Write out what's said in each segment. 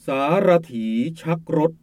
สารถีชักรถ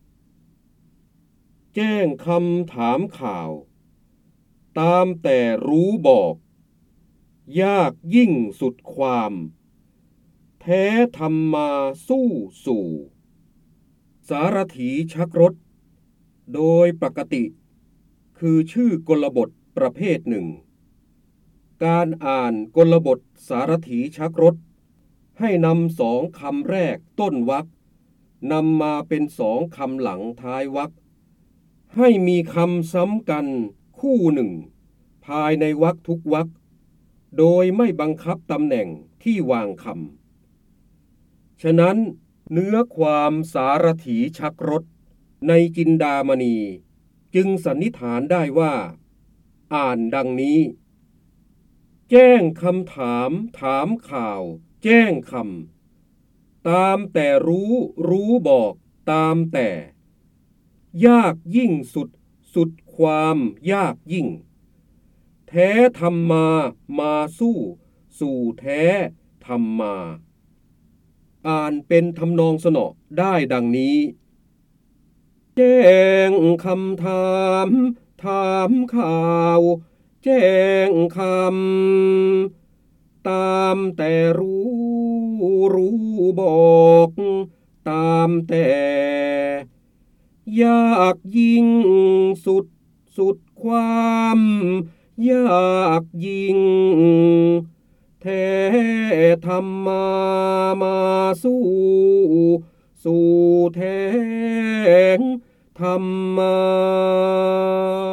แจ้งคำถามข่าวตามแต่รู้บอกยากยิ่งสุดความแท้ทำมาสู้สู่สารถีชักรถโดยปกติคือชื่อกลบทประเภทหนึ่งการอ่านกลบทสารถีชักรถให้นำสองคำแรกต้นวรรคนำมาเป็นสองคำหลังท้ายวรรคให้มีคำซ้ำกันคู่หนึ่งภายในวรรคทุกวรรคโดยไม่บังคับตำแหน่งที่วางคำฉะนั้นเนื้อความสารถีชักรถในจินดามณีจึงสันนิษฐานได้ว่าอ่านดังนี้แจ้งคำถามถามข่าวแจ้งคำตามแต่รู้บอกตามแต่ยากยิ่งสุดความยากยิ่งแท้ทำมาสู่แท้ทำมาอ่านเป็นทำนองสนอได้ดังนี้แจ้งคำถามข่าวแจ้งคำตามแต่รู้บอกตามแต่ยากยิ่งสุดความยากยิ่งแท้ทำมาสู่แท้ธรรมา